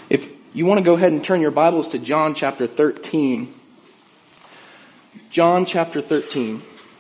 If you want to go ahead and turn your Bibles to John chapter 13. John chapter 13.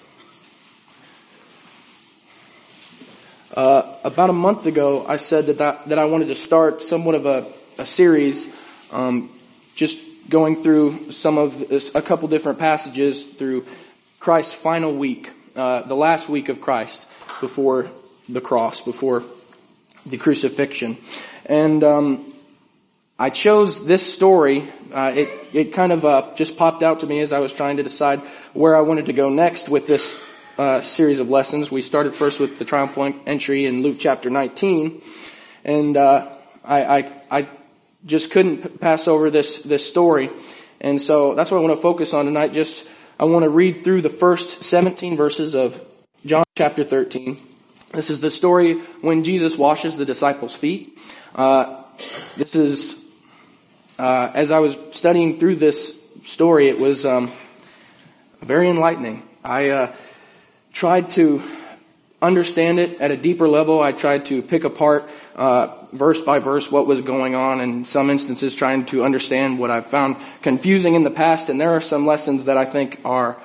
About a month ago, I said that I wanted to start somewhat of a series, just going through a couple different passages through Christ's final week, the last week of Christ before the cross, before the crucifixion. And I chose this story. It kind of just popped out to me as I was trying to decide where I wanted to go next with this series of lessons. We started first with the triumphal entry in Luke chapter 19, and I just couldn't pass over this story, and so that's what I want to focus on tonight. I want to read through the first 17 verses of John chapter 13. This is the story when Jesus washes the disciples' feet. This is as I was studying through this story, it was very enlightening. I tried to understand it at a deeper level. I tried to pick apart verse by verse what was going on, and in some instances trying to understand what I've found confusing in the past. And there are some lessons that I think are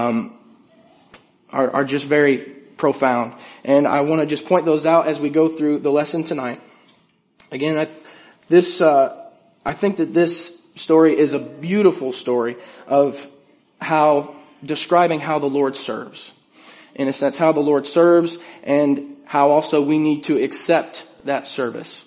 just very profound. And I want to just point those out as we go through the lesson tonight. Again, I think that this story is a beautiful story of describing how the Lord serves. In a sense, how the Lord serves and how also we need to accept that service.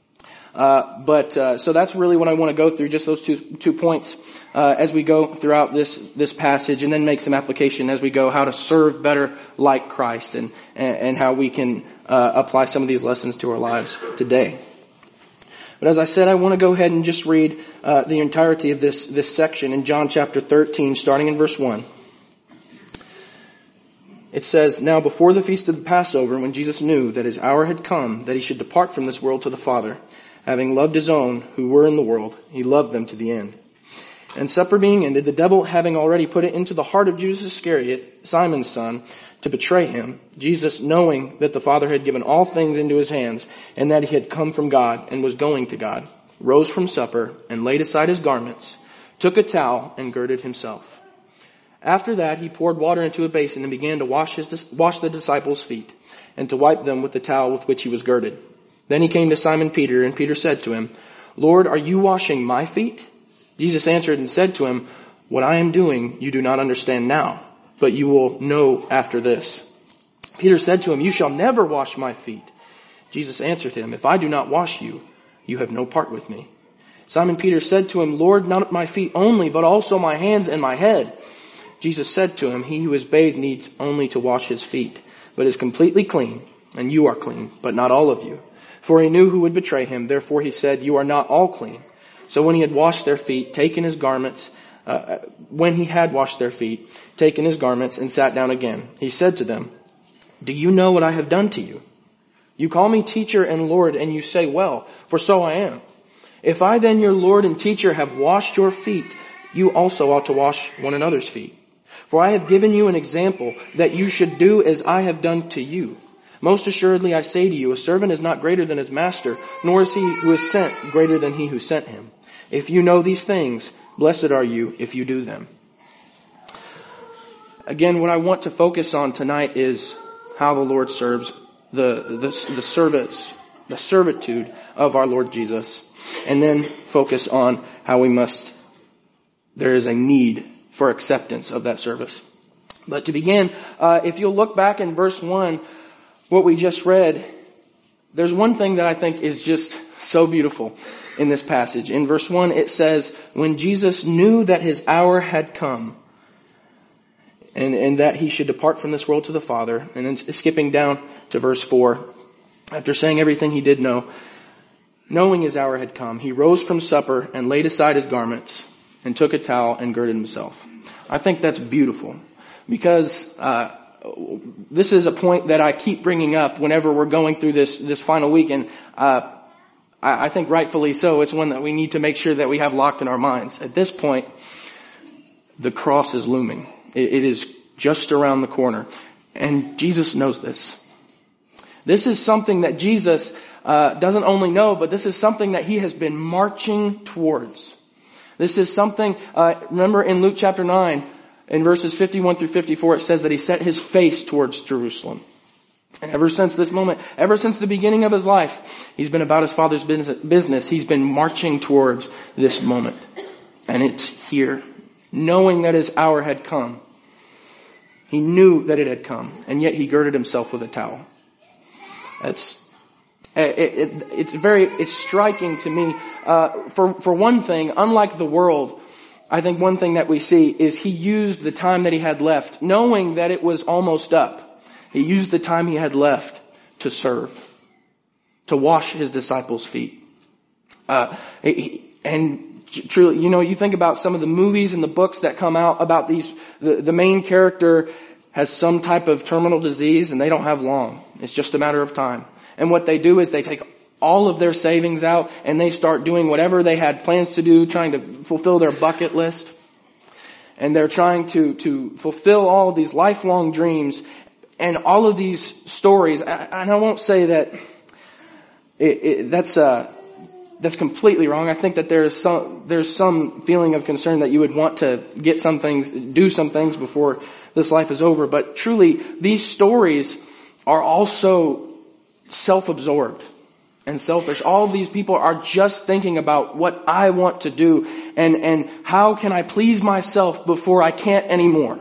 So that's really what I want to go through, just those two points, as we go throughout this passage, and then make some application as we go how to serve better like Christ, and how we can apply some of these lessons to our lives today. But as I said, I want to go ahead and just read the entirety of this section in John chapter 13, starting in verse 1. It says, "Now before the feast of the Passover, when Jesus knew that his hour had come, that he should depart from this world to the Father, having loved his own who were in the world, he loved them to the end. And supper being ended, the devil having already put it into the heart of Judas Iscariot, Simon's son, to betray him, Jesus, knowing that the Father had given all things into his hands, and that he had come from God and was going to God, rose from supper and laid aside his garments, took a towel and girded himself. After that, he poured water into a basin and began to wash the disciples' feet, and to wipe them with the towel with which he was girded. Then he came to Simon Peter, and Peter said to him, 'Lord, are you washing my feet?' Jesus answered and said to him, 'What I am doing you do not understand now, but you will know after this.' Peter said to him, 'You shall never wash my feet.' Jesus answered him, 'If I do not wash you, you have no part with me.' Simon Peter said to him, 'Lord, not my feet only, but also my hands and my head.' Jesus said to him, 'He who is bathed needs only to wash his feet, but is completely clean, and you are clean, but not all of you.' For he knew who would betray him, therefore he said, 'You are not all clean.' So when he had washed their feet, taken his garments, and sat down again, he said to them, 'Do you know what I have done to you? You call me teacher and Lord, and you say, well, for so I am. If I then, your Lord and teacher, have washed your feet, you also ought to wash one another's feet. For I have given you an example that you should do as I have done to you. Most assuredly I say to you, a servant is not greater than his master, nor is he who is sent greater than he who sent him. If you know these things, blessed are you if you do them.'" Again, what I want to focus on tonight is how the Lord serves, the servitude of our Lord Jesus, and then focus on how there is a need for acceptance of that service. But to begin, if you'll look back in verse 1, what we just read, there's one thing that I think is just so beautiful in this passage. In verse 1 it says, "When Jesus knew that his hour had come, and that he should depart from this world to the Father." And then skipping down to verse 4, after saying everything he did know, knowing his hour had come, he rose from supper and laid aside his garments and took a towel and girded himself. I think that's beautiful, because this is a point that I keep bringing up whenever we're going through this final week, and I think rightfully so. It's one that we need to make sure that we have locked in our minds. At this point, the cross is looming. It is just around the corner, and Jesus knows this. This is something that Jesus doesn't only know, but this is something that he has been marching towards. This is something, remember in Luke chapter 9, in verses 51 through 54, it says that he set his face towards Jerusalem. And ever since this moment, ever since the beginning of his life, he's been about his Father's business. He's been marching towards this moment. And it's here. Knowing that his hour had come. He knew that it had come. And yet he girded himself with a towel. It's striking to me. For one thing, unlike the world, I think one thing that we see is he used the time that he had left, knowing that it was almost up. He used the time he had left to serve, to wash his disciples' feet. And truly, you think about some of the movies and the books that come out about the main character has some type of terminal disease and they don't have long. It's just a matter of time. And what they do is they take all of their savings out and they start doing whatever they had plans to do, trying to fulfill their bucket list. And they're trying to fulfill all of these lifelong dreams. And all of these stories, and I won't say that that's completely wrong. I think that there's some feeling of concern that you would want to get some things, do some things before this life is over. But truly, these stories are also self-absorbed and selfish. All of these people are just thinking about what I want to do and how can I please myself before I can't anymore.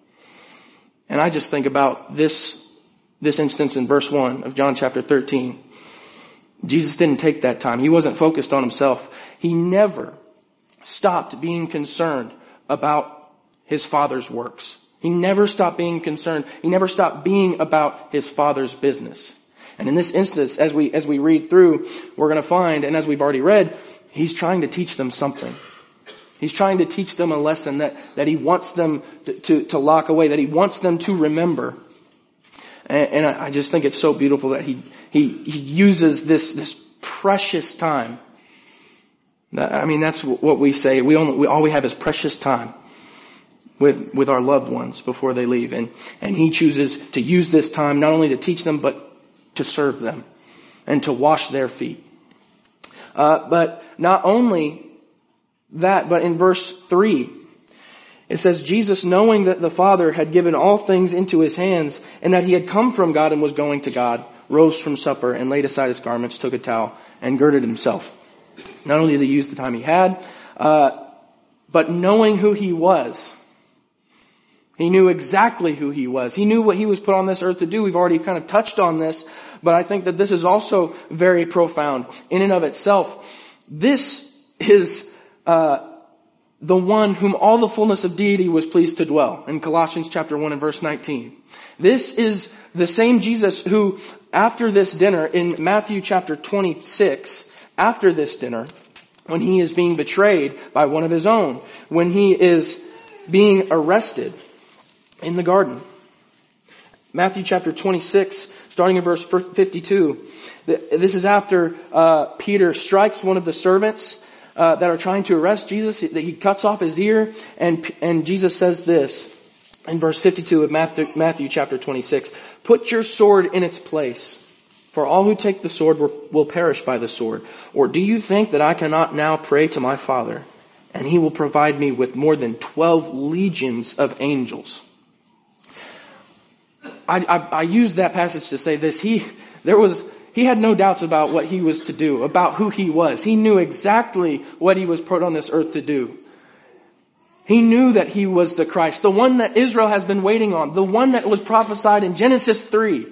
And I just think about this instance in verse 1 of John chapter 13. Jesus didn't take that time. He wasn't focused on himself. He never stopped being concerned about his Father's works. He never stopped being concerned. He never stopped being about his Father's business. And in this instance, as we read through, we're going to find, and as we've already read, he's trying to teach them something. He's trying to teach them a lesson that he wants them to lock away, that he wants them to remember. And I just think it's so beautiful that he uses this precious time. I mean, that's what we say. All we have is precious time with our loved ones before they leave. And he chooses to use this time not only to teach them, but to serve them and to wash their feet. But not only that, but in verse 3, it says, Jesus, knowing that the Father had given all things into his hands and that he had come from God and was going to God, rose from supper and laid aside his garments, took a towel and girded himself. Not only did he use the time he had, but knowing who he was. He knew exactly who he was. He knew what he was put on this earth to do. We've already kind of touched on this, but I think that this is also very profound in and of itself. This is the one whom all the fullness of deity was pleased to dwell, in Colossians chapter 1 and verse 19. This is the same Jesus who, after this dinner, in Matthew chapter 26, after this dinner, when he is being betrayed by one of his own, when he is being arrested in the garden. Matthew chapter 26, starting in verse 52. This is after Peter strikes one of the servants that are trying to arrest Jesus. He cuts off his ear, and Jesus says this in verse 52 of Matthew chapter 26. Put your sword in its place, for all who take the sword will perish by the sword. Or do you think that I cannot now pray to my Father, and he will provide me with more than 12 legions of angels? I use that passage to say this. He had no doubts about what he was to do, about who he was. He knew exactly what he was put on this earth to do. He knew that he was the Christ, the one that Israel has been waiting on, the one that was prophesied in Genesis 3.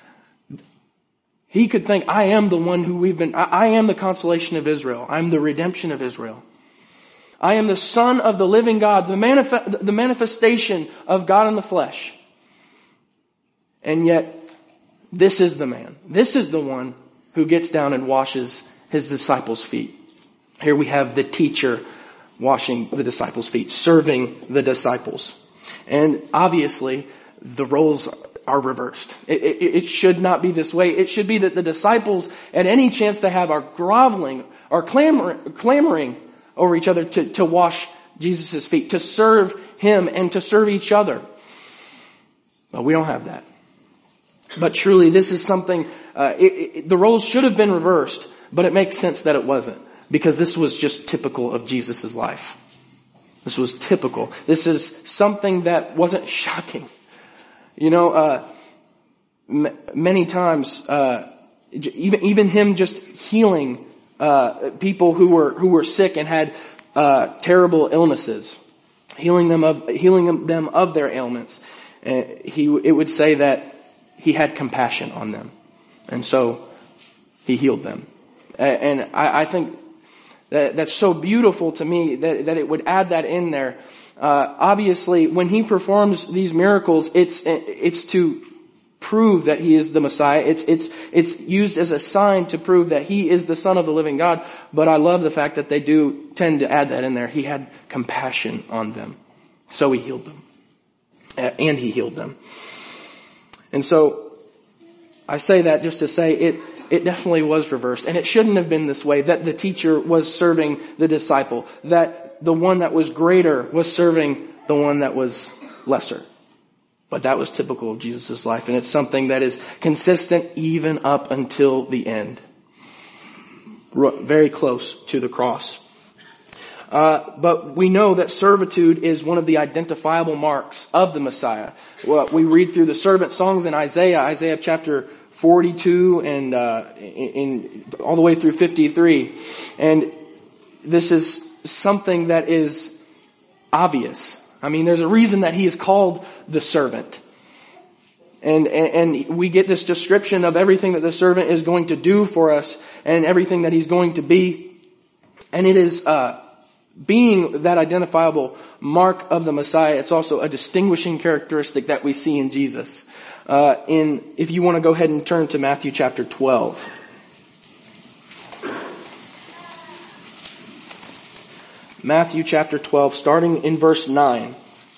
He could think, I am the one who I am the consolation of Israel. I'm the redemption of Israel. I am the Son of the living God, the manifestation of God in the flesh. And yet, this is the man. This is the one who gets down and washes his disciples' feet. Here we have the teacher washing the disciples' feet, serving the disciples. And obviously, the roles are reversed. It should not be this way. It should be that the disciples, at any chance they have, are groveling or clamoring over each other to wash Jesus' feet, to serve him and to serve each other. But we don't have that. But truly, this is something The roles should have been reversed, but it makes sense that it wasn't, because this was just typical of Jesus' life. This was typical. This is something that wasn't shocking. Many times, even him just healing people who were sick and had terrible illnesses, healing them of their ailments. It would say that he had compassion on them, and so he healed them. And I think that's so beautiful to me that it would add that in there. Obviously, when he performs these miracles, it's to prove that he is the Messiah. It's used as a sign to prove that he is the Son of the living God. But I love the fact that they do tend to add that in there. He had compassion on them, so he healed them, and he healed them. And so I say that just to say it definitely was reversed, and it shouldn't have been this way, that the teacher was serving the disciple, that the one that was greater was serving the one that was lesser. But that was typical of Jesus' life, and it's something that is consistent even up until the end. Very close to the cross. But we know that servitude is one of the identifiable marks of the Messiah. Well, we read through the servant songs in Isaiah chapter 42 and in all the way through 53. And this is something that is obvious. I mean, there's a reason that he is called the servant. And we get this description of everything that the servant is going to do for us and everything that he's going to be. And it is being that identifiable mark of the Messiah. It's also a distinguishing characteristic that we see in Jesus. If you want to go ahead and turn to Matthew chapter 12. Matthew chapter 12, starting in verse 9.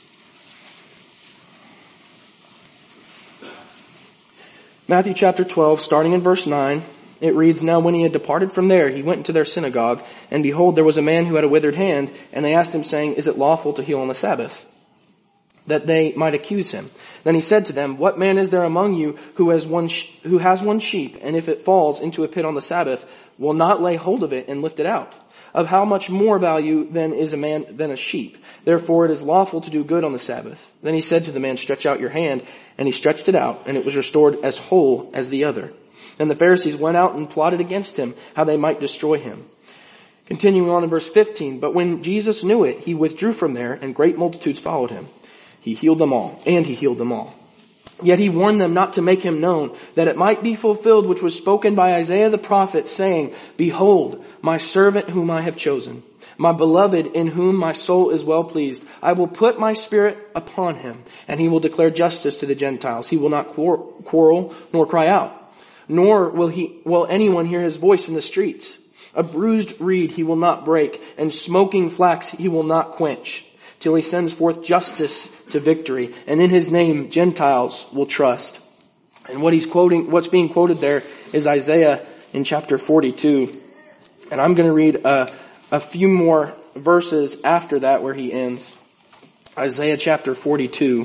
Matthew chapter 12, starting in verse 9, it reads, "Now when he had departed from there, he went into their synagogue, and behold, there was a man who had a withered hand, and they asked him, saying, 'Is it lawful to heal on the Sabbath?' That they might accuse him. Then he said to them, 'What man is there among you who has one sheep, and if it falls into a pit on the Sabbath, will not lay hold of it and lift it out? Of how much more value then is a man than a sheep? Therefore it is lawful to do good on the Sabbath.' Then he said to the man, 'Stretch out your hand.' And he stretched it out, and it was restored as whole as the other. And the Pharisees went out and plotted against him, how they might destroy him." Continuing on in verse 15, "But when Jesus knew it, he withdrew from there, and great multitudes followed him. He healed them all. Yet he warned them not to make him known, that it might be fulfilled which was spoken by Isaiah the prophet, saying, 'Behold, my servant whom I have chosen, my beloved in whom my soul is well pleased. I will put my spirit upon him, and he will declare justice to the Gentiles. He will not quarrel nor cry out, nor will anyone hear his voice in the streets. A bruised reed he will not break, and smoking flax he will not quench, till he sends forth justice to victory, and in his name Gentiles will trust.'" And what's being quoted there is Isaiah in chapter 42. And I'm going to read a few more verses after that where he ends. Isaiah chapter 42.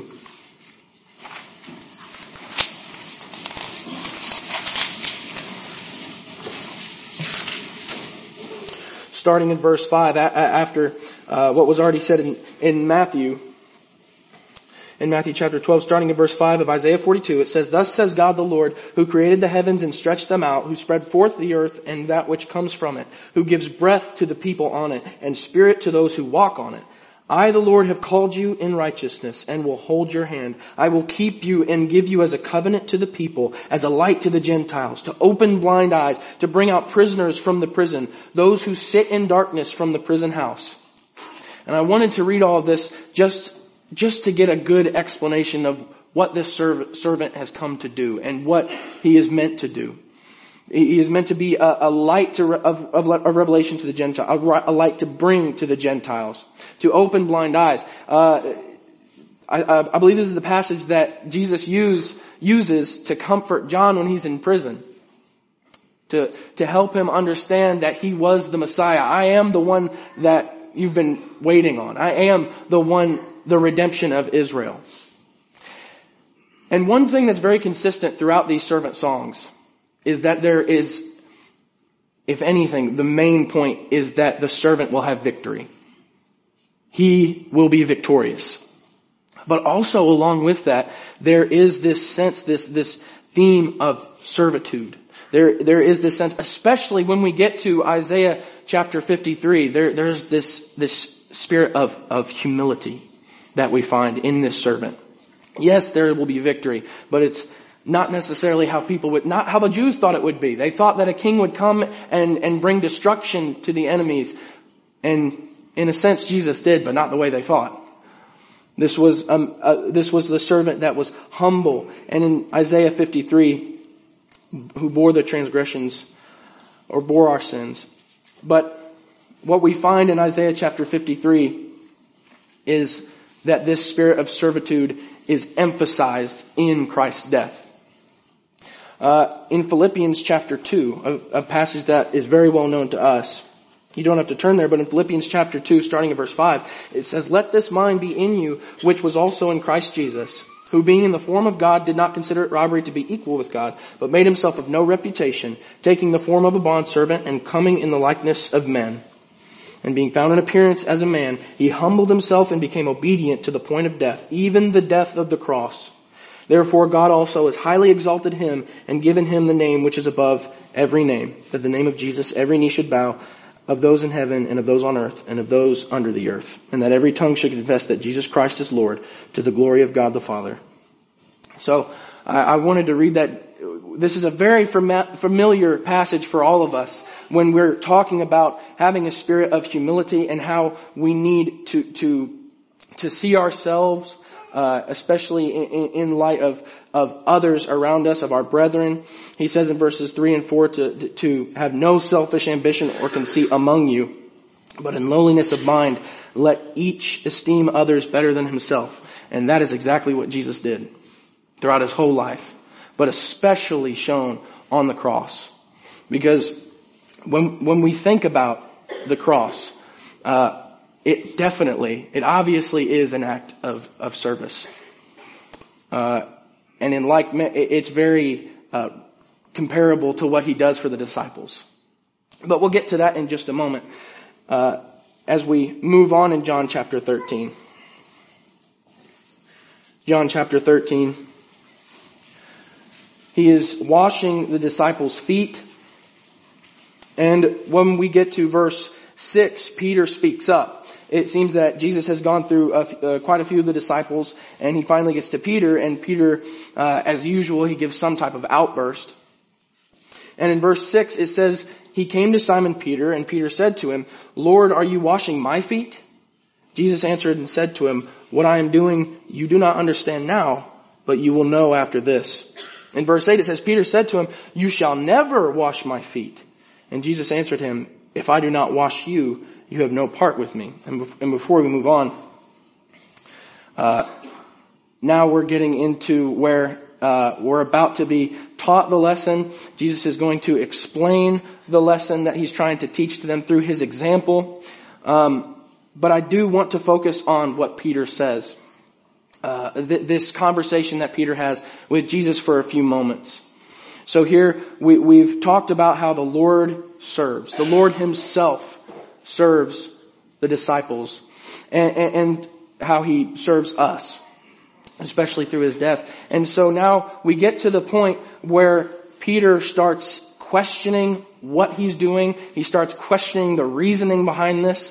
Starting in verse 5, after what was already said in Matthew. In Matthew chapter 12, starting in verse 5 of Isaiah 42, it says, "Thus says God the Lord, who created the heavens and stretched them out, who spread forth the earth and that which comes from it, who gives breath to the people on it, and spirit to those who walk on it. I, the Lord, have called you in righteousness, and will hold your hand. I will keep you and give you as a covenant to the people, as a light to the Gentiles, to open blind eyes, to bring out prisoners from the prison, those who sit in darkness from the prison house." And I wanted to read all of this just to get a good explanation of what this servant has come to do and what he is meant to do. He is meant to be a light of revelation to the Gentiles, a light to bring to the Gentiles, to open blind eyes. I believe this is the passage that Jesus uses to comfort John when he's in prison, to help him understand that he was the Messiah. I am the one that you've been waiting on. I am the redemption of Israel. And one thing that's very consistent throughout these servant songs is that there is, if anything, the main point is that the servant will have victory. He will be victorious. But also along with that, there is this sense, this theme of servitude. There is this sense, especially when we get to Isaiah chapter 53, there's this spirit of humility that we find in this servant. Yes, there will be victory, but it's not necessarily not how the Jews thought it would be. They thought that a king would come and bring destruction to the enemies. And in a sense, Jesus did, but not the way they thought. This was the servant that was humble. And in Isaiah 53, who bore the transgressions or bore our sins. But what we find in Isaiah chapter 53 is that this spirit of servitude is emphasized in Christ's death. In Philippians chapter 2, a passage that is very well known to us. You don't have to turn there, but in Philippians chapter 2, starting at verse 5, it says, "Let this mind be in you, which was also in Christ Jesus, who being in the form of God did not consider it robbery to be equal with God, but made himself of no reputation, taking the form of a bondservant and coming in the likeness of men. And being found in appearance as a man, he humbled himself and became obedient to the point of death, even the death of the cross. Therefore God also has highly exalted him and given him the name which is above every name, that the name of Jesus every knee should bow, of those in heaven and of those on earth and of those under the earth, and that every tongue should confess that Jesus Christ is Lord, to the glory of God the Father." So I wanted to read that. This is a very familiar passage for all of us when we're talking about having a spirit of humility and how we need to see ourselves, especially in light of others around us, of our brethren. He says in verses 3 and 4 to have no selfish ambition or conceit among you, but in lowliness of mind, let each esteem others better than himself. And that is exactly what Jesus did throughout his whole life, but especially shown on the cross. Because when we think about the cross, it obviously is an act of service. And it's very comparable to what he does for the disciples. But we'll get to that in just a moment, as we move on in John chapter 13. John chapter 13. He is washing the disciples' feet. And when we get to verse 6, Peter speaks up. It seems that Jesus has gone through quite a few of the disciples, and he finally gets to Peter, and Peter, as usual, he gives some type of outburst. And in verse 6 it says, "He came to Simon Peter, and Peter said to him, 'Lord, are you washing my feet?' Jesus answered and said to him, 'What I am doing you do not understand now, but you will know after this.' In verse 8 it says, Peter said to him, 'You shall never wash my feet.' And Jesus answered him, 'If I do not wash you, you have no part with me.'" And before we move on, now we're getting into where we're about to be taught the lesson. Jesus is going to explain the lesson that he's trying to teach to them through his example. But I do want to focus on what Peter says. This conversation that Peter has with Jesus for a few moments. So here we've talked about how the Lord serves. The Lord himself serves the disciples, and how he serves us, especially through his death. And so now we get to the point where Peter starts questioning what he's doing. He starts questioning the reasoning behind this,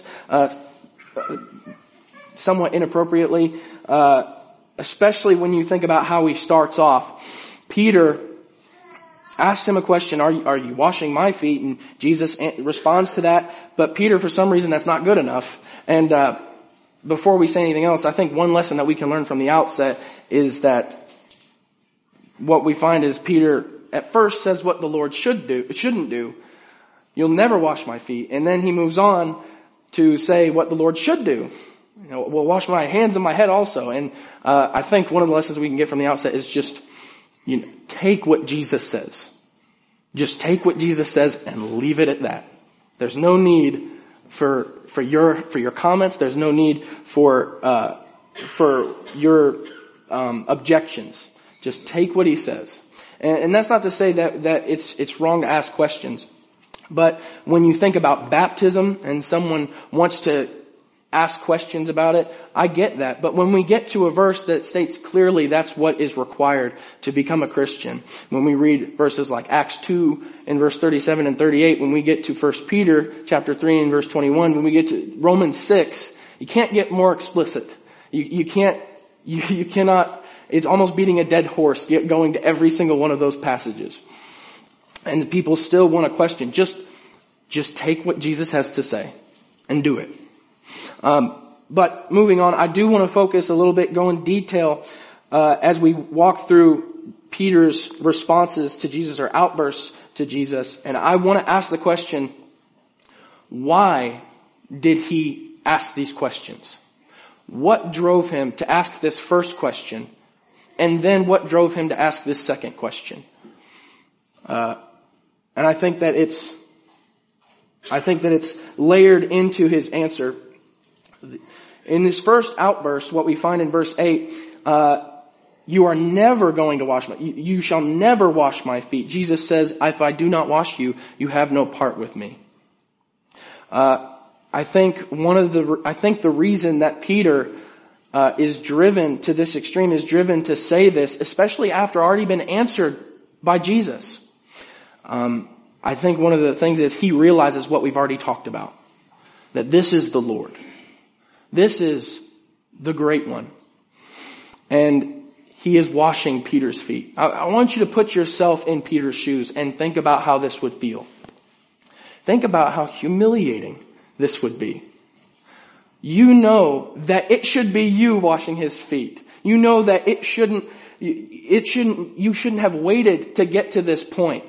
somewhat inappropriately, especially when you think about how he starts off. Peter asks him a question, are you washing my feet? And Jesus responds to that. But Peter, for some reason, that's not good enough. And before we say anything else, I think one lesson that we can learn from the outset is that what we find is Peter at first says what the Lord shouldn't do. "You'll never wash my feet." And then he moves on to say what the Lord should do. "Well, wash my hands and my head also." And I think one of the lessons we can get from the outset is just, take what Jesus says. Just take what Jesus says and leave it at that. There's no need for your comments. There's no need for your objections. Just take what he says. And that's not to say that it's wrong to ask questions. But when you think about baptism and someone wants to ask questions about it, I get that. But when we get to a verse that states clearly that's what is required to become a Christian, when we read verses like Acts 2 in verse 37 and 38, when we get to 1 Peter chapter 3 and verse 21, when we get to Romans 6, you can't get more explicit. You cannot, it's almost beating a dead horse, going to every single one of those passages. And the people still want to question. Just take what Jesus has to say and do it. But moving on, I do want to focus a little bit, go in detail, as we walk through Peter's responses to Jesus or outbursts to Jesus. And I want to ask the question, why did he ask these questions? What drove him to ask this first question? And then what drove him to ask this second question? And I think that it's layered into his answer. In this first outburst, what we find in verse 8, you are never going to wash you shall never wash my feet. Jesus says, if I do not wash you, you have no part with me. I think the reason that Peter is driven to this extreme, is driven to say this, especially after already been answered by Jesus. I think one of the things is he realizes what we've already talked about. That this is the Lord. This is the great one. And he is washing Peter's feet. I want you to put yourself in Peter's shoes and think about how this would feel. Think about how humiliating this would be. You know that it should be you washing his feet. You know that you shouldn't have waited to get to this point.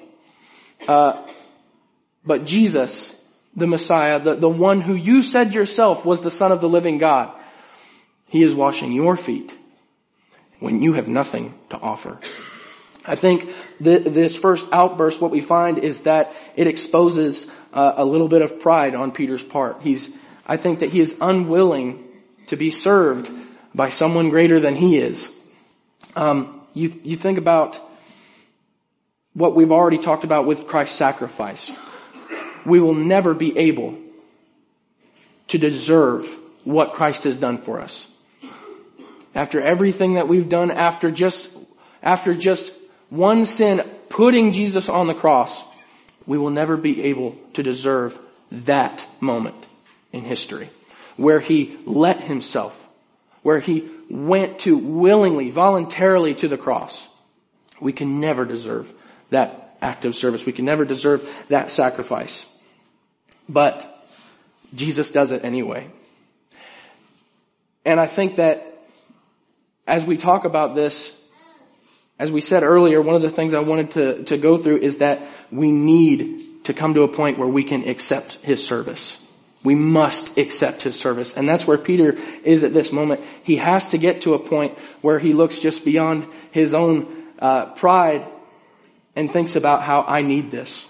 But Jesus, the Messiah, the one who you said yourself was the Son of the living God, he is washing your feet when you have nothing to offer. I think this first outburst, what we find is that it exposes a little bit of pride on Peter's part. I think that he is unwilling to be served by someone greater than he is. You think about what we've already talked about with Christ's sacrifice. We will never be able to deserve what Christ has done for us. After everything that we've done, after just one sin, putting Jesus on the cross, we will never be able to deserve that moment in history where he let himself, where he went to willingly, voluntarily to the cross. We can never deserve that act of service. We can never deserve that sacrifice. But Jesus does it anyway. And I think that as we talk about this, as we said earlier, one of the things I wanted to go through is that we need to come to a point where we can accept his service. We must accept his service. And that's where Peter is at this moment. He has to get to a point where he looks just beyond his own pride and thinks about how I need this.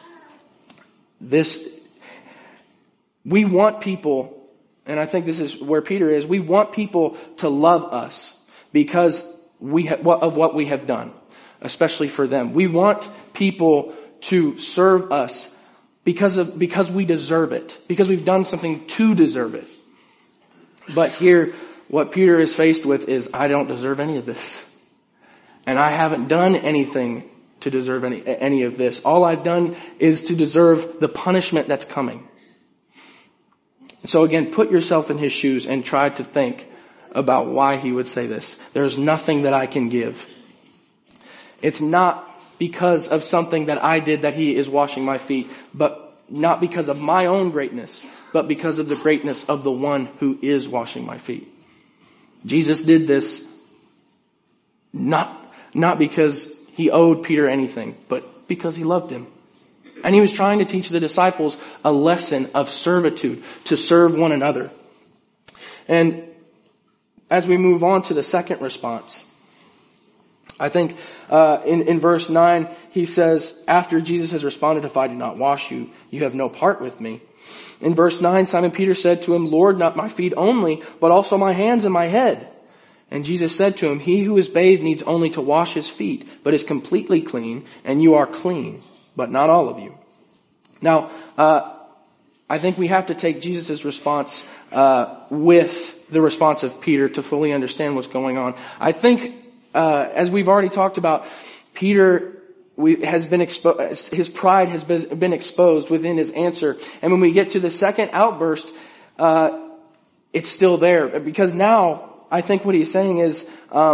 We want people, and I think this is where Peter is, we want people to love us because of what we have done, especially for them. We want people to serve us because we deserve it, because we've done something to deserve it. But here, what Peter is faced with is, I don't deserve any of this. And I haven't done anything to deserve any of this. All I've done is to deserve the punishment that's coming. So again, put yourself in his shoes and try to think about why he would say this. There's nothing that I can give. It's not because of something that I did that he is washing my feet, but not because of my own greatness, but because of the greatness of the one who is washing my feet. Jesus did this not because he owed Peter anything, but because he loved him. And he was trying to teach the disciples a lesson of servitude, to serve one another. And as we move on to the second response, I think in verse 9, he says, after Jesus has responded, if I do not wash you, you have no part with me. In verse 9, Simon Peter said to him, Lord, not my feet only, but also my hands and my head. And Jesus said to him, he who is bathed needs only to wash his feet, but is completely clean, and you are clean, but not all of you. Now, I think we have to take Jesus' response with the response of Peter to fully understand what's going on. I think, as we've already talked about, Peter has been exposed, his pride has been exposed within his answer. And when we get to the second outburst, it's still there. Because now, I think what he's saying is,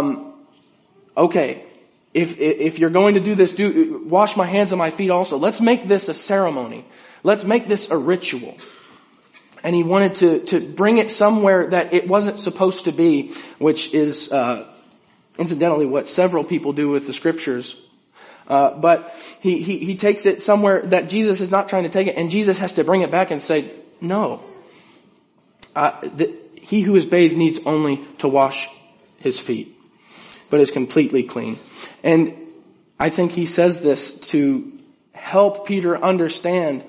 okay, if you're going to do this, wash my hands and my feet also. Let's make this a ceremony. Let's make this a ritual. And he wanted to bring it somewhere that it wasn't supposed to be, which is, incidentally what several people do with the scriptures. But he takes it somewhere that Jesus is not trying to take it, and Jesus has to bring it back and say, no. He who is bathed needs only to wash his feet, but is completely clean. And I think he says this to help Peter understand,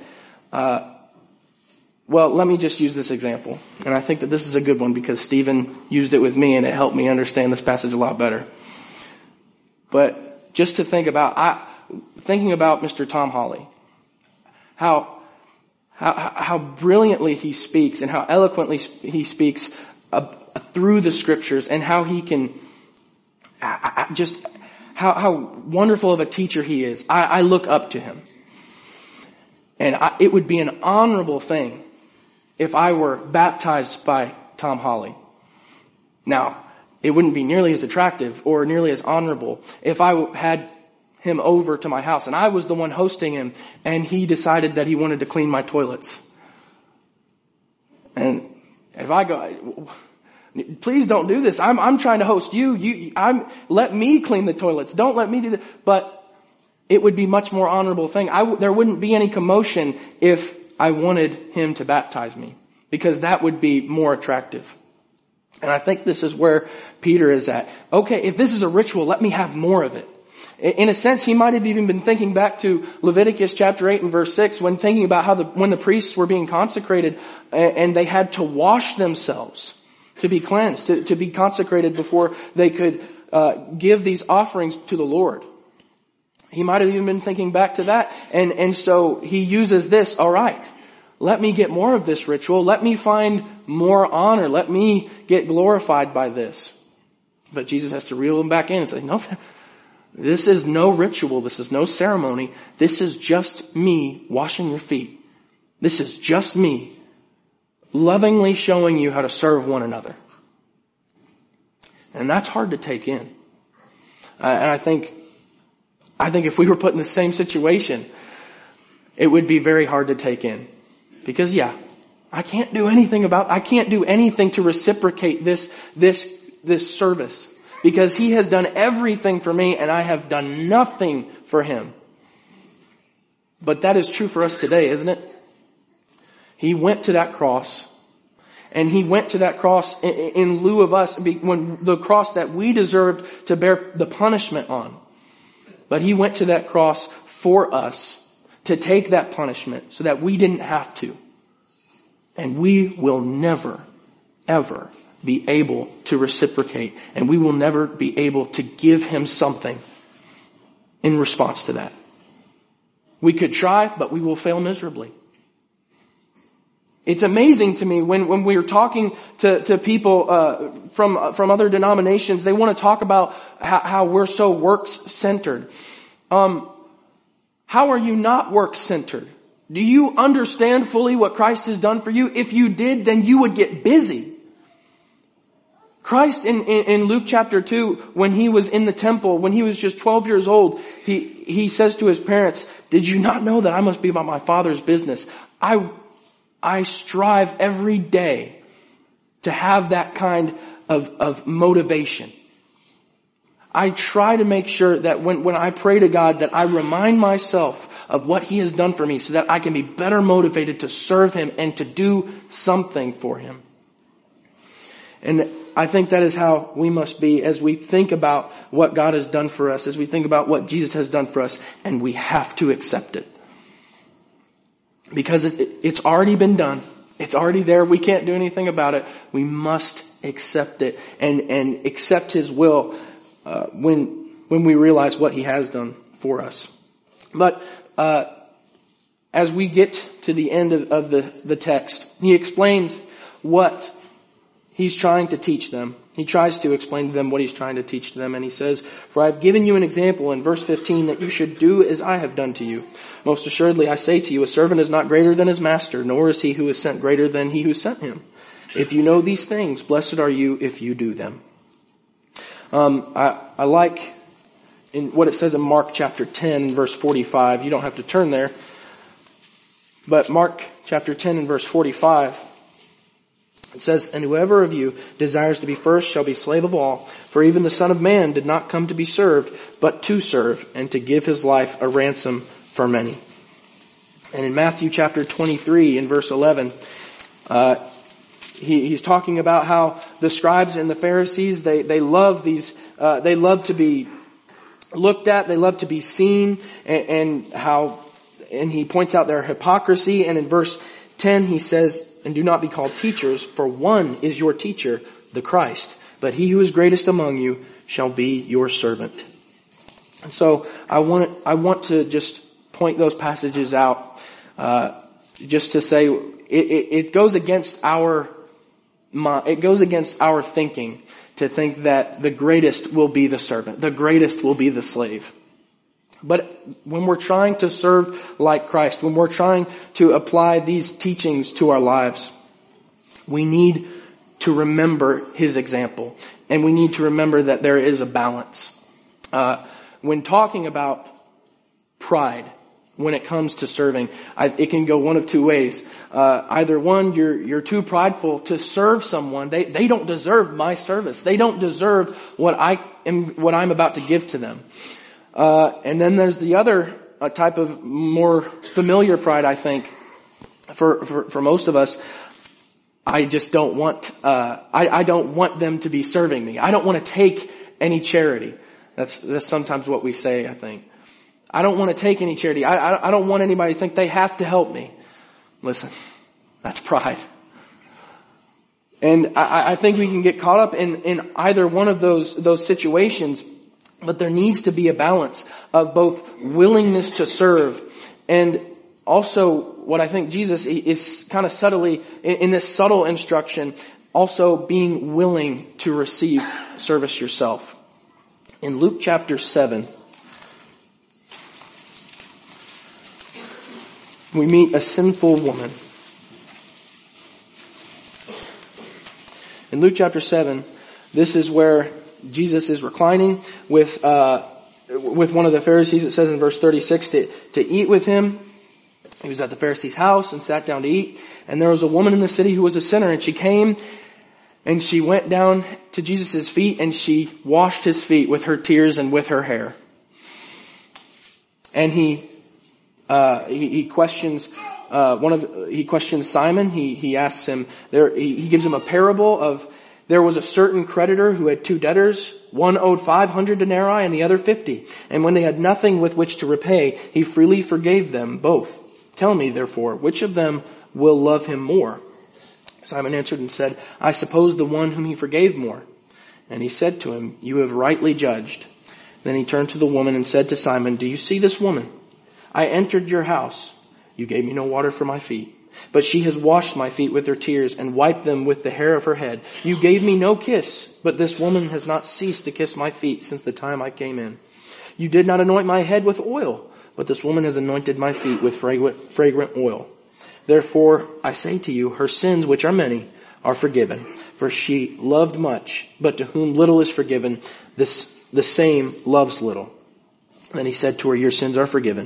well, let me just use this example. And I think that this is a good one because Stephen used it with me and it helped me understand this passage a lot better. But just to think about, thinking about Mr. Tom Holly, how brilliantly he speaks and how eloquently he speaks through the scriptures, and how he can how wonderful of a teacher he is. I look up to him. And it would be an honorable thing if I were baptized by Tom Holly. Now, it wouldn't be nearly as attractive or nearly as honorable if I had him over to my house and I was the one hosting him and he decided that he wanted to clean my toilets. And if I go, please don't do this. I'm trying to host you. Let me clean the toilets. Don't let me do that. But it would be much more honorable thing. There wouldn't be any commotion if I wanted him to baptize me, because that would be more attractive. And I think this is where Peter is at. Okay, if this is a ritual, let me have more of it. In a sense, he might have even been thinking back to Leviticus chapter 8 and verse 6 when thinking about how when the priests were being consecrated and they had to wash themselves to be cleansed, to be consecrated before they could give these offerings to the Lord. He might have even been thinking back to that. And so he uses this, all right, let me get more of this ritual. Let me find more honor. Let me get glorified by this. But Jesus has to reel him back in and say, no, this is no ritual. This is no ceremony. This is just me washing your feet. This is just me lovingly showing you how to serve one another. And that's hard to take in. And I think if we were put in the same situation, it would be very hard to take in. Because I can't do anything to reciprocate this service. Because he has done everything for me and I have done nothing for him. But that is true for us today, isn't it? He went to that cross. And he went to that cross in lieu of us, when the cross that we deserved to bear the punishment on. But he went to that cross for us to take that punishment so that we didn't have to. And we will never, ever be able to reciprocate. And we will never be able to give him something in response to that. We could try, but we will fail miserably. It's amazing to me when we are talking to people from other denominations, they want to talk about how we're so works-centered. How are you not works-centered? Do you understand fully what Christ has done for you? If you did, then you would get busy. Christ in Luke chapter 2, when he was in the temple, when he was just 12 years old, he says to his parents, "Did you not know that I must be about my Father's business?" I strive every day to have that kind of motivation. I try to make sure that when I pray to God that I remind myself of what he has done for me so that I can be better motivated to serve him and to do something for him. And I think that is how we must be as we think about what God has done for us, as we think about what Jesus has done for us, and we have to accept it. Because it's already been done. It's already there. We can't do anything about it. We must accept it and accept His will when we realize what He has done for us. But as we get to the end of the text, He explains what He's trying to teach them. He tries to explain to them what He's trying to teach them, and He says, "For I have given you an example," in verse 15, "that you should do as I have done to you. Most assuredly I say to you, a servant is not greater than his master, nor is he who is sent greater than he who sent him. If you know these things, blessed are you if you do them." I like in what it says in Mark chapter 10, verse 45. You don't have to turn there. But Mark chapter 10 and verse 45, it says, "And whoever of you desires to be first shall be slave of all. For even the Son of Man did not come to be served, but to serve, and to give His life a ransom for many." And in Matthew chapter 23 in verse 11, he's talking about how the scribes and the Pharisees, they love to be looked at, they love to be seen, and he points out their hypocrisy. And in verse 10 he says, "And do not be called teachers, for one is your teacher, the Christ. But he who is greatest among you shall be your servant." And so I want to just point those passages out, just to say it goes against our thinking to think that the greatest will be the servant, the greatest will be the slave. But when we're trying to serve like Christ, when we're trying to apply these teachings to our lives, we need to remember His example. And we need to remember that there is a balance. When talking about pride, when it comes to serving, it can go one of two ways. Either one, you're too prideful to serve someone. They don't deserve my service. They don't deserve what I'm about to give to them. And then there's the other type of more familiar pride, I think, for most of us. I just don't want, I don't want them to be serving me. I don't want to take any charity. That's sometimes what we say, I think. I don't want to take any charity. I don't want anybody to think they have to help me. Listen, that's pride. And I think we can get caught up in either one of those situations. But there needs to be a balance of both willingness to serve and also what I think Jesus is kind of subtly, in this subtle instruction, also being willing to receive service yourself. In Luke chapter 7, we meet a sinful woman. In Luke chapter 7, this is where Jesus is reclining with one of the Pharisees. It says in verse 36 to eat with him. He was at the Pharisee's house and sat down to eat. And there was a woman in the city who was a sinner, and she came and she went down to Jesus' feet and she washed His feet with her tears and with her hair. And he questions Simon. He asks him he gives him a parable of, there was a certain creditor who had two debtors. One owed 500 denarii and the other 50. And when they had nothing with which to repay, he freely forgave them both. Tell me, therefore, which of them will love him more? Simon answered and said, I suppose the one whom he forgave more. And he said to him, you have rightly judged. Then he turned to the woman and said to Simon, do you see this woman? I entered your house. You gave me no water for my feet. But she has washed my feet with her tears and wiped them with the hair of her head. You gave me no kiss, but this woman has not ceased to kiss my feet since the time I came in. You did not anoint my head with oil, but this woman has anointed my feet with fragrant oil. Therefore, I say to you, her sins, which are many, are forgiven. For she loved much, but to whom little is forgiven, the same loves little. Then he said to her, your sins are forgiven.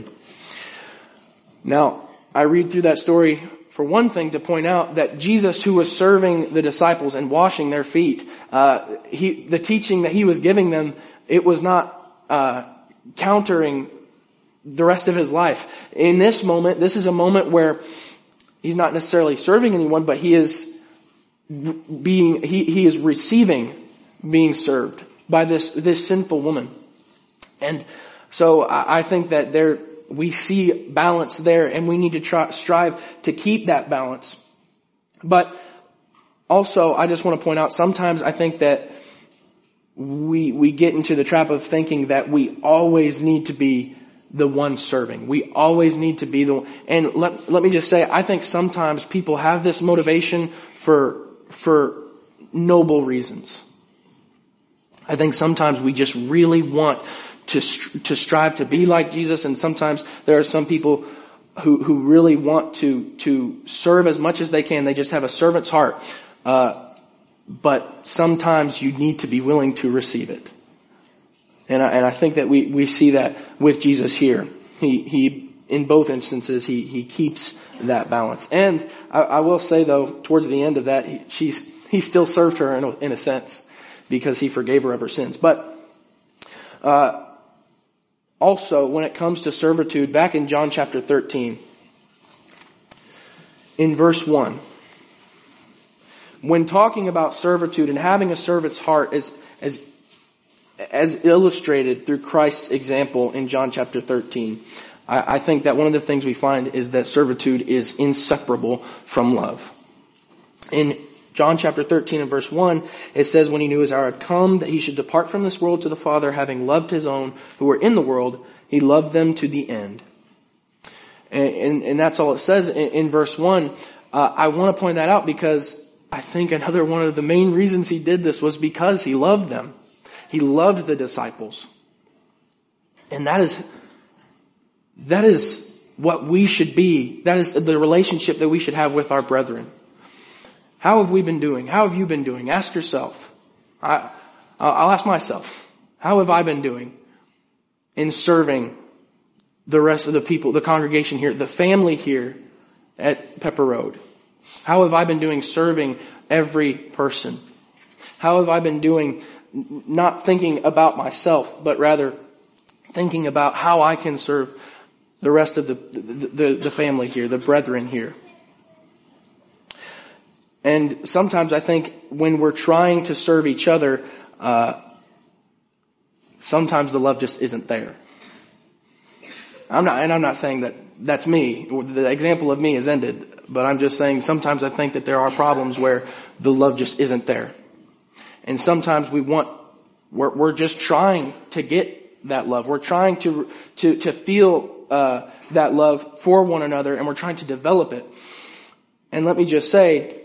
Now, I read through that story for one thing to point out that Jesus, who was serving the disciples and washing their feet, the teaching that he was giving them, it was not countering the rest of his life. In this moment, this is a moment where he's not necessarily serving anyone, but he is receiving being served by this sinful woman. And so I think that we see balance there, and we need to strive to keep that balance. But also, I just want to point out, sometimes I think that we get into the trap of thinking that we always need to be the one serving. We always need to be the one. And let me just say, I think sometimes people have this motivation for noble reasons. I think sometimes we just really want to strive to be like Jesus, and sometimes there are some people who really want to serve as much as they can. They just have a servant's heart. But sometimes you need to be willing to receive it. And I think that we see that with Jesus here. He in both instances, he keeps that balance. And I will say though, towards the end of that, he still served her in a sense, because he forgave her of her sins. But, also, when it comes to servitude, back in John chapter 13, in verse 1, when talking about servitude and having a servant's heart as illustrated through Christ's example in John chapter 13, I think that one of the things we find is that servitude is inseparable from love. In John chapter 13 and verse 1, it says, when he knew his hour had come, that he should depart from this world to the Father, having loved his own who were in the world, he loved them to the end. And that's all it says in verse 1. I want to point that out because I think another one of the main reasons he did this was because he loved them. He loved the disciples. And that is what we should be. That is the relationship that we should have with our brethren. How have we been doing? How have you been doing? Ask yourself. I'll ask myself. How have I been doing in serving the rest of the people, the congregation here, the family here at Pepper Road? How have I been doing serving every person? How have I been doing not thinking about myself, but rather thinking about how I can serve the rest of the family here, the brethren here? And sometimes I think when we're trying to serve each other, sometimes the love just isn't there. I'm not saying that that's me. The example of me is ended, but I'm just saying sometimes I think that there are problems where the love just isn't there. And sometimes we're just trying to get that love. We're trying to feel, that love for one another, and we're trying to develop it. And let me just say,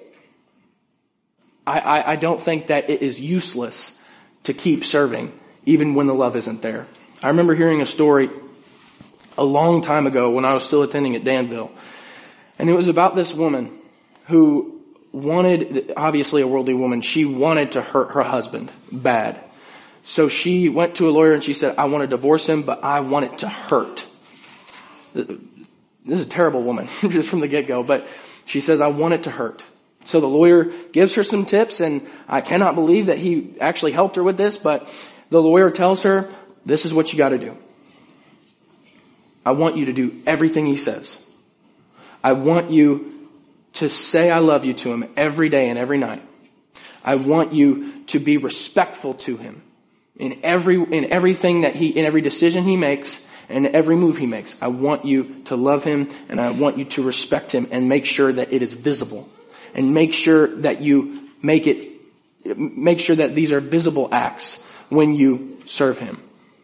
I don't think that it is useless to keep serving, even when the love isn't there. I remember hearing a story a long time ago when I was still attending at Danville. And it was about this woman who wanted, obviously a worldly woman, she wanted to hurt her husband bad. So she went to a lawyer and she said, I want to divorce him, but I want it to hurt. This is a terrible woman, just from the get-go, but she says, I want it to hurt. So the lawyer gives her some tips, and I cannot believe that he actually helped her with this, but the lawyer tells her, this is what you got to do. I want you to do everything he says. I want you to say I love you to him every day and every night. I want you to be respectful to him in everything that in every decision he makes and every move he makes. I want you to love him, and I want you to respect him and make sure that it is visible. And make sure that you make sure that these are visible acts when you serve him.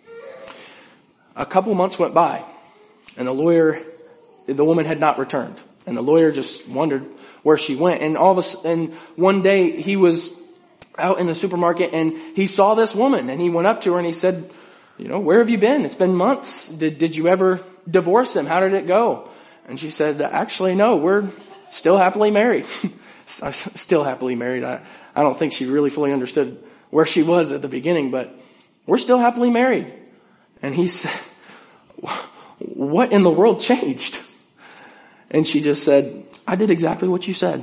A couple months went by, and the woman had not returned. And the lawyer just wondered where she went. And one day he was out in the supermarket and he saw this woman, and he went up to her and he said, where have you been? It's been months. Did you ever divorce him? How did it go? And she said, actually, no, we're still happily married. Still happily married. I don't think she really fully understood where she was at the beginning, but we're still happily married. And he said, what in the world changed? And she just said, I did exactly what you said.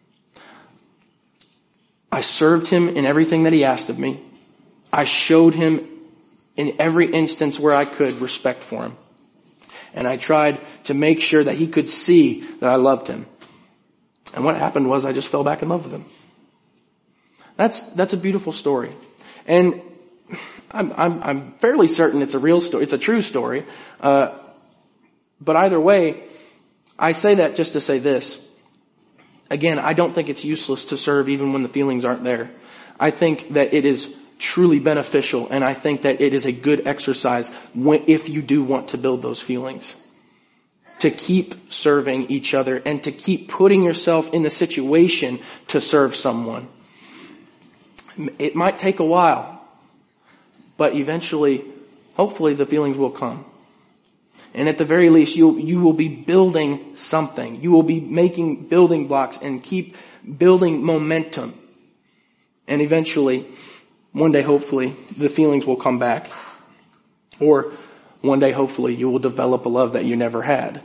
I served him in everything that he asked of me. I showed him in every instance where I could respect for him. And I tried to make sure that he could see that I loved him. And what happened was I just fell back in love with him. That's a beautiful story. And I'm fairly certain it's a real story. It's a true story. But either way, I say that just to say this. Again, I don't think it's useless to serve even when the feelings aren't there. I think that it is truly beneficial, and I think that it is a good exercise if you do want to build those feelings. To keep serving each other and to keep putting yourself in the situation to serve someone. It might take a while, but eventually, hopefully the feelings will come. And at the very least, you will be building something. You will be making building blocks and keep building momentum. And eventually, one day hopefully, the feelings will come back. Or one day hopefully, you will develop a love that you never had.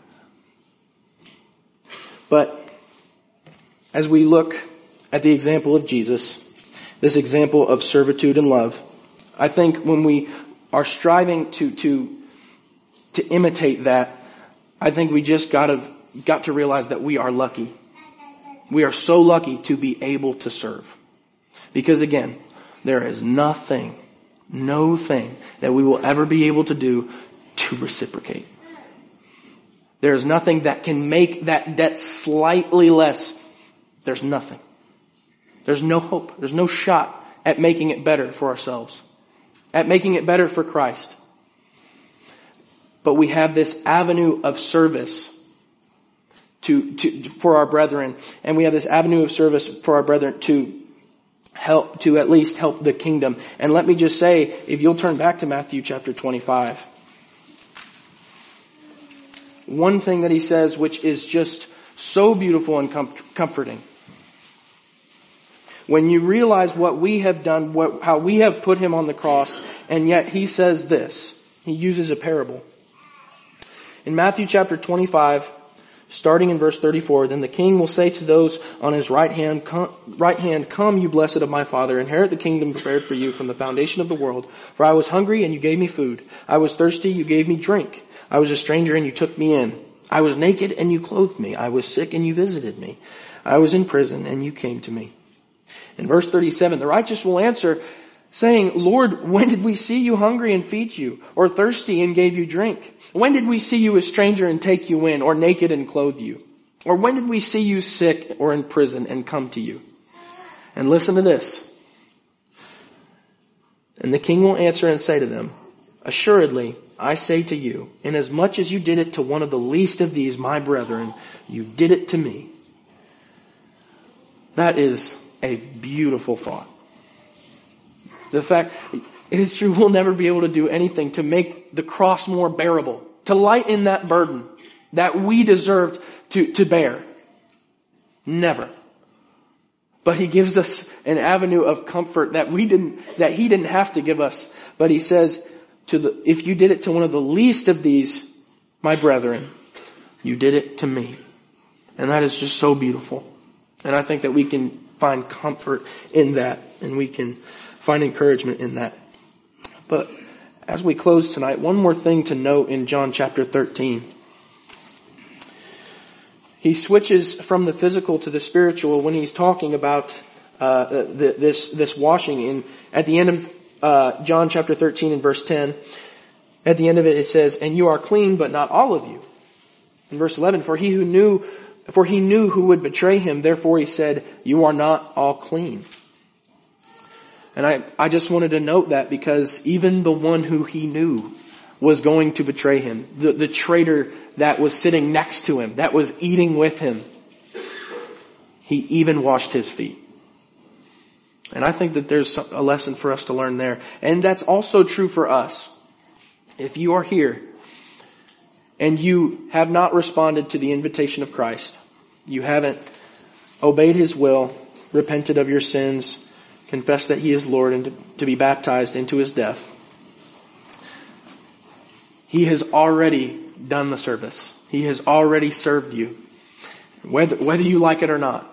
But as we look at the example of Jesus, this example of servitude and love, I think when we are striving to imitate that, I think we just got to realize that we are lucky. We are so lucky to be able to serve. Because again, there is no thing that we will ever be able to do to reciprocate. There is nothing that can make that debt slightly less. There's nothing. There's no hope. There's no shot at making it better for ourselves, at making it better for Christ. But we have this avenue of service for our brethren, and we have this avenue of service for our brethren to at least help the kingdom. And let me just say, if you'll turn back to Matthew chapter 25, one thing that he says which is just so beautiful and comforting. When you realize what we have done, how we have put him on the cross, and yet he says this. He uses a parable. In Matthew chapter 25, starting in verse 34, then the king will say to those on his right hand, come, you blessed of my Father, inherit the kingdom prepared for you from the foundation of the world. For I was hungry and you gave me food. I was thirsty, you gave me drink. I was a stranger and you took me in. I was naked and you clothed me. I was sick and you visited me. I was in prison and you came to me. In verse 37, the righteous will answer, saying, Lord, when did we see you hungry and feed you, or thirsty and gave you drink? When did we see you a stranger and take you in, or naked and clothe you? Or when did we see you sick or in prison and come to you? And listen to this. And the king will answer and say to them, assuredly, I say to you, inasmuch as you did it to one of the least of these, my brethren, you did it to me. That is a beautiful thought. The fact, it is true, we'll never be able to do anything to make the cross more bearable, to lighten that burden that we deserved to bear. Never. But he gives us an avenue of comfort that he didn't have to give us. But he says, if you did it to one of the least of these, my brethren, you did it to me. And that is just so beautiful. And I think that we can find comfort in that, and we can find encouragement in that. But as we close tonight, one more thing to note in John chapter 13. He switches from the physical to the spiritual when he's talking about this washing. At the end of John chapter 13 and verse 10, at the end of it, it says, and you are clean, but not all of you. In verse 11, for he knew who would betray him, therefore he said, you are not all clean. And I just wanted to note that, because even the one who he knew was going to betray him, the traitor that was sitting next to him, that was eating with him, he even washed his feet. And I think that there's a lesson for us to learn there. And that's also true for us. If you are here and you have not responded to the invitation of Christ, you haven't obeyed his will, repented of your sins, confessed that he is Lord, and to be baptized into his death, he has already done the service. He has already served you, whether you like it or not.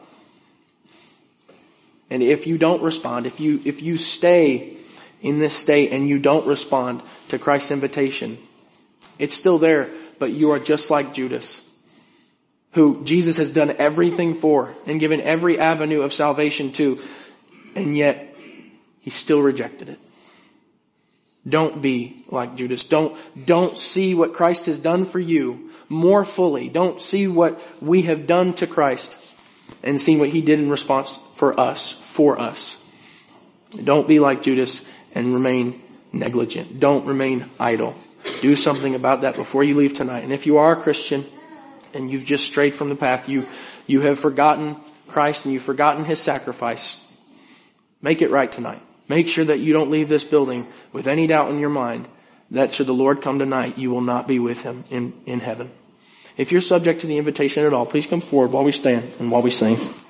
And if you don't respond, if you stay in this state and you don't respond to Christ's invitation, it's still there, but you are just like Judas, who Jesus has done everything for and given every avenue of salvation to, and yet he still rejected it. Don't be like Judas. Don't see what Christ has done for you more fully. Don't see what we have done to Christ and seen what he did in response for us. Don't be like Judas and remain negligent. Don't remain idle. Do something about that before you leave tonight. And if you are a Christian and you've just strayed from the path, you have forgotten Christ and you've forgotten his sacrifice, make it right tonight. Make sure that you don't leave this building with any doubt in your mind that should the Lord come tonight, you will not be with him in heaven. If you're subject to the invitation at all, please come forward while we stand and while we sing.